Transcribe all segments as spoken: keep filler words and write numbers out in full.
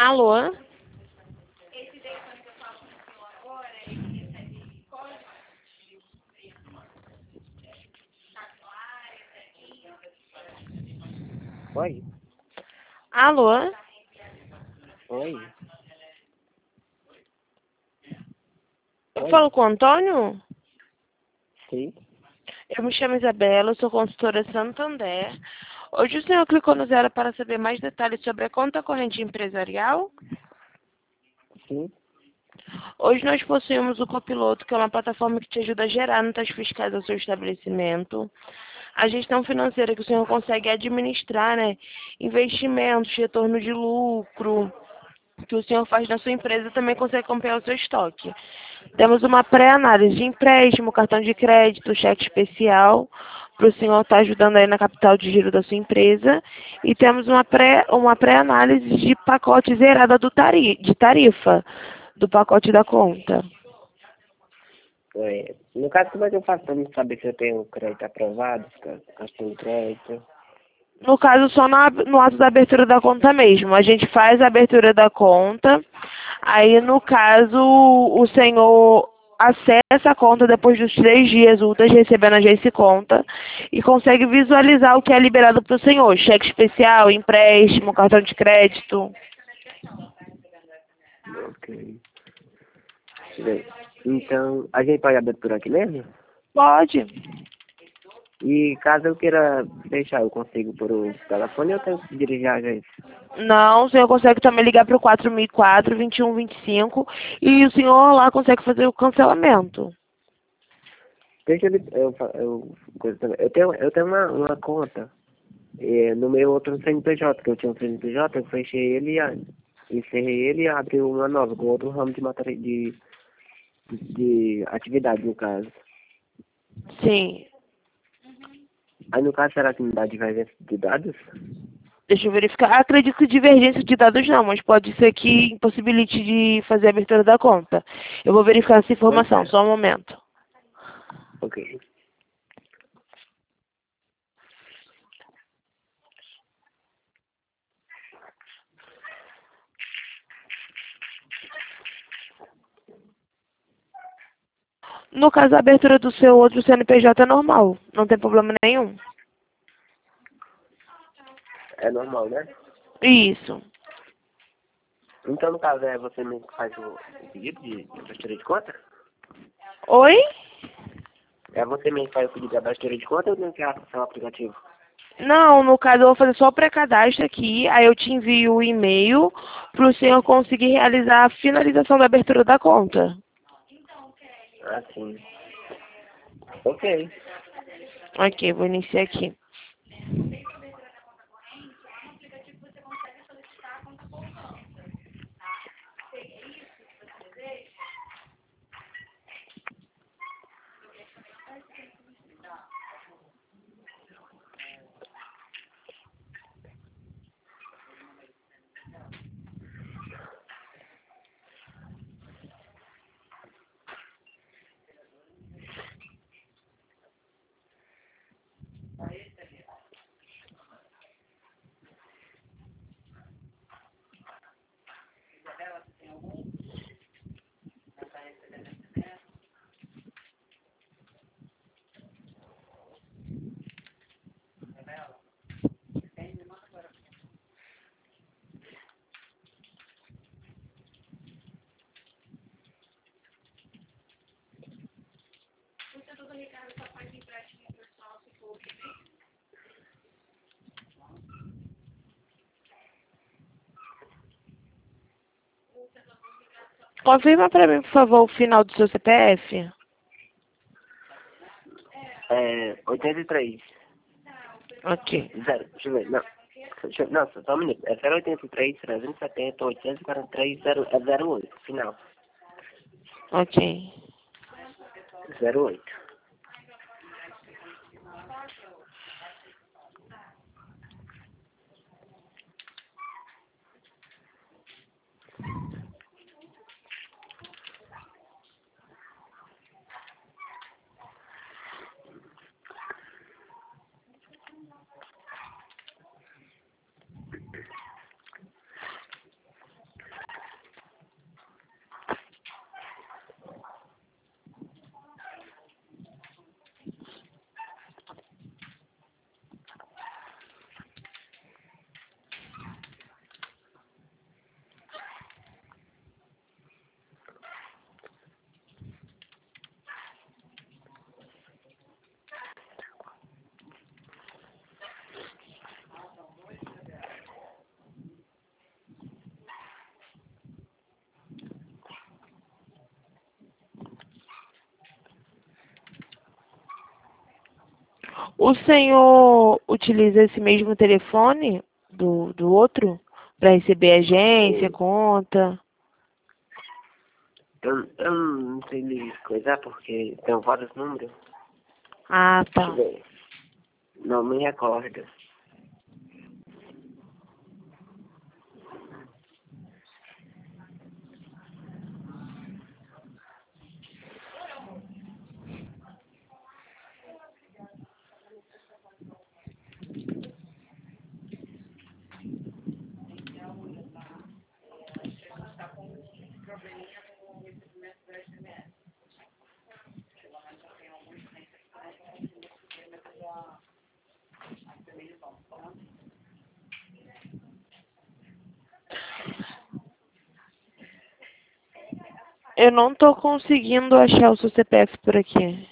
Alô? Oi? Alô? Oi? Eu Oi? falo com o Antônio? Sim? Eu me chamo Isabela, eu sou consultora Santander. Hoje o senhor clicou no zero para saber mais detalhes sobre a conta corrente empresarial? Sim? Hoje nós possuímos o Copiloto, que é uma plataforma que te ajuda a gerar notas fiscais ao seu estabelecimento. A gestão financeira que o senhor consegue administrar, né? Investimentos, retorno de lucro, que o senhor faz na sua empresa também consegue acompanhar o seu estoque. Temos uma pré-análise de empréstimo, cartão de crédito, cheque especial, para o senhor estar ajudando aí na capital de giro da sua empresa. E temos uma pré, uma pré-análise de pacote zerada do tari, de tarifa, do pacote da conta. É, no caso, como é que eu faço para me saber se eu tenho crédito aprovado, se eu se eu tenho crédito? No caso, só na, no ato da abertura da conta mesmo. A gente faz a abertura da conta, aí no caso o senhor acessa a conta depois dos três dias úteis recebendo a Agência Conta e consegue visualizar o que é liberado para o senhor. Cheque especial, empréstimo, cartão de crédito. Ok. Bem, então, a gente pode abrir por aqui mesmo? Pode. E caso eu queira deixar, eu consigo por o telefone ou eu tenho que dirigir a agência? Não, o senhor consegue também ligar para o quatro mil e quatro, vinte e um vinte e cinco e o senhor lá consegue fazer o cancelamento. Deixa eu, lhe- eu, fa- eu, coisa também. Eu tenho, eu tenho uma, uma conta eh, no meu outro C N P J, que eu tinha um C N P J, eu fechei ele e a- encerrei ele e abri uma nova, com outro ramo de matéria de, de atividade, no caso. Sim. Aí, no caso, será que me dá divergência de dados? Deixa eu verificar. Acredito que divergência de dados não, mas pode ser que impossibilite de fazer a abertura da conta. Eu vou verificar essa Pois informação, é. só um momento. Ok. No caso, a abertura do seu outro C N P J é normal, não tem problema nenhum. É normal, né? Isso. Então, no caso, é você mesmo que faz o, o pedido de, de abertura de conta? Oi? É você mesmo que faz o pedido de abertura de conta ou tem que acessar o aplicativo? Não, no caso eu vou fazer só o pré-cadastro aqui, aí eu te envio o e-mail para o senhor conseguir realizar a finalização da abertura da conta. Ah, sim. Ok. Ok, vou iniciar aqui. Confirma para mim, por favor, o final do seu C P F. É, oitenta e três. Ok. Zero. Deixa eu ver. Não. Deixa eu, não, só um minuto. É zero oitenta e três, trezentos e setenta, oitocentos e quarenta e três, zero, é zero oito. Final. Ok. Zero oito. O senhor utiliza esse mesmo telefone do, do outro para receber agência, Sim. conta? Eu, eu não sei lhe coisar porque tem vários números. Ah, Deixa eu tá. ver. Não me recordo. Eu não tô conseguindo achar o seu C P F por aqui.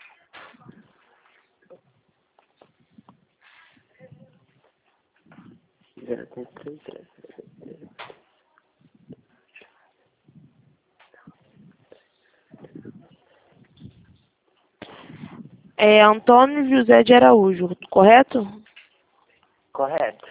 zero três três três. É Antônio José de Araújo, correto? Correto.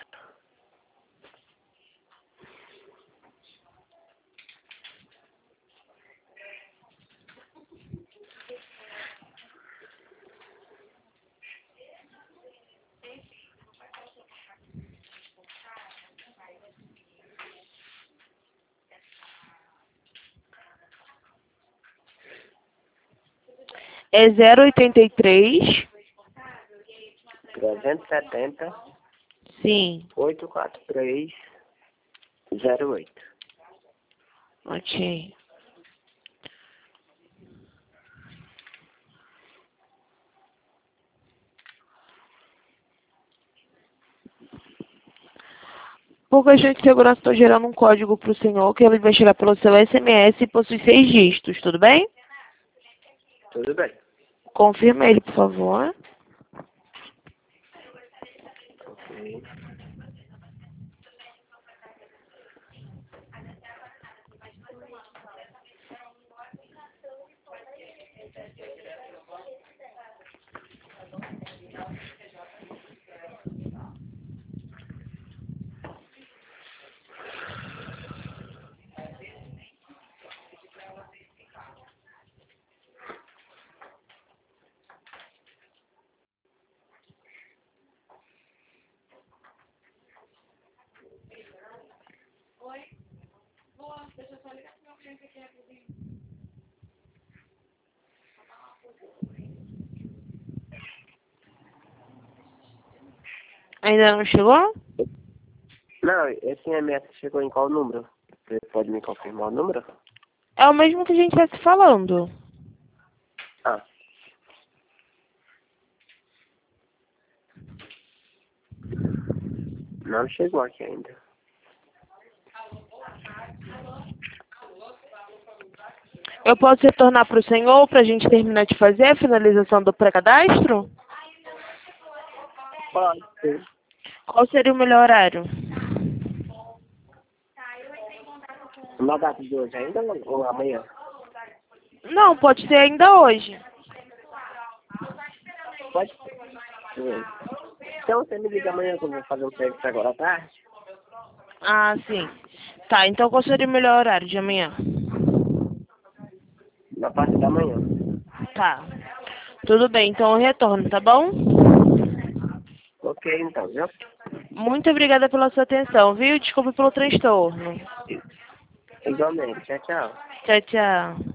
É zero oitenta e três. trezentos e setenta, Sim, oitocentos e quarenta e três, zero oito. ok. Por questão de segurança, estou gerando um código para o senhor que ele vai chegar pelo seu S M S e possui seis dígitos, tudo bem? Tudo bem. Confirma ele, por favor. Ok. Ainda não chegou? Não, esse S M S chegou em qual número? Você pode me confirmar o número? É o mesmo que a gente está se falando. Ah. Não chegou aqui ainda. Eu posso retornar para o senhor para a gente terminar de fazer a finalização do pré-cadastro? Pode ser. Qual seria o melhor horário? Na data de hoje ainda ou amanhã? Não, pode ser ainda hoje. Pode ser. Sim. Então você me liga amanhã que eu vou fazer um serviço agora à tarde? Ah, sim. Tá, então qual seria o melhor horário de amanhã? Na parte da manhã. Tá. Tudo bem, então eu retorno, tá bom? Ok, então, viu? Muito obrigada pela sua atenção, viu? Desculpa pelo transtorno. Igualmente. Tchau, tchau. Tchau, tchau.